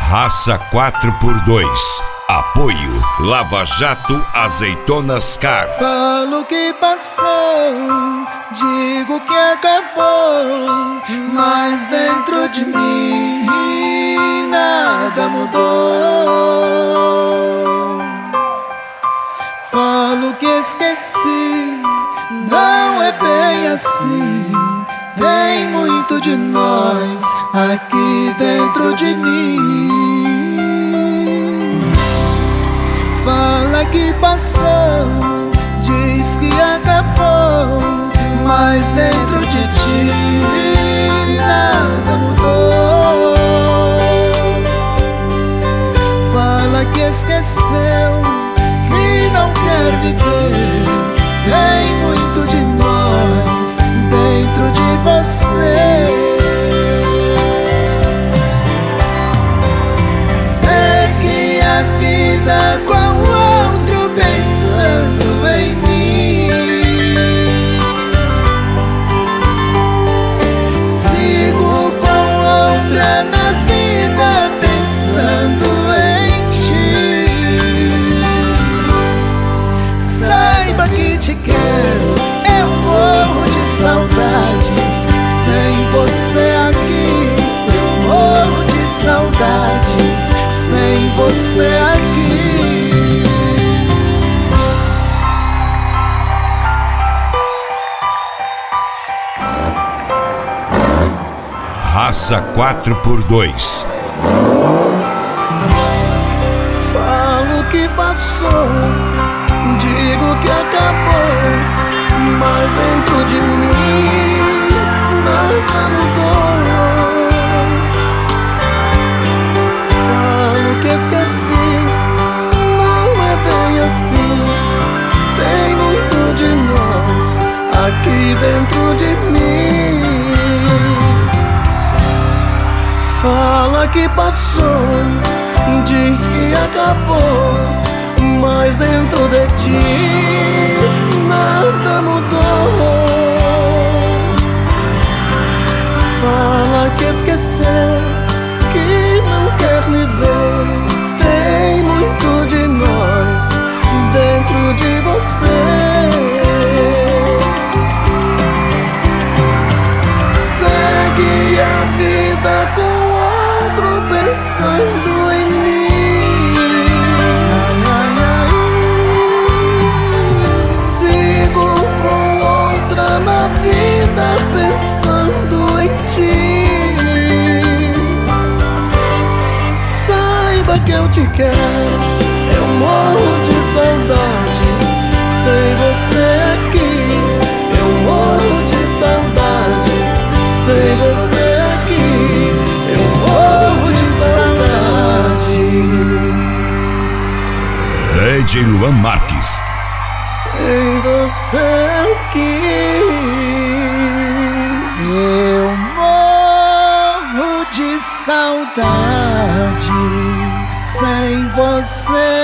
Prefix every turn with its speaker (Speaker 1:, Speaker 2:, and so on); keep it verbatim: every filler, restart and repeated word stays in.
Speaker 1: Raça quatro por dois. Apoio Lava Jato Azeitonas Car.
Speaker 2: Falo que passou, digo que acabou, mas dentro de mim nada mudou. Falo que esqueci, não é bem assim. Tem muito de nós aqui dentro de mim. Fala que passou, diz que acabou, mas dentro de ti nada mudou. Fala que esqueceu, que não quer viver. Tem muito de nós dentro de você. Segue a vida com outro pensando em mim. Sigo com outra na vida pensando em ti. Saiba que te quero, eu morro de saudades. Sem você aqui, eu morro de saudades. Sem você aqui.
Speaker 1: Raça quatro por dois.
Speaker 2: Falo que passou, digo que acabou, mas dentro de mim nada mudou. Falo que esqueci, não é bem assim. Tem muito de nós aqui dentro de mim. Fala que passou, diz que acabou, mas dentro de ti nada mudou. Fala que esqueceu, que não quer me ver. Tem muito de nós dentro de você. Segue a vida com outro pensando em mim. Sigo com outra na vida pensando em ti. Saiba que eu te quero, eu morro de saudade. Sem você aqui, eu morro de saudade. Sem você aqui, eu morro de saudade.
Speaker 1: D J Luan Marques.
Speaker 2: Sem você aqui, eu morro de saudade. Sem você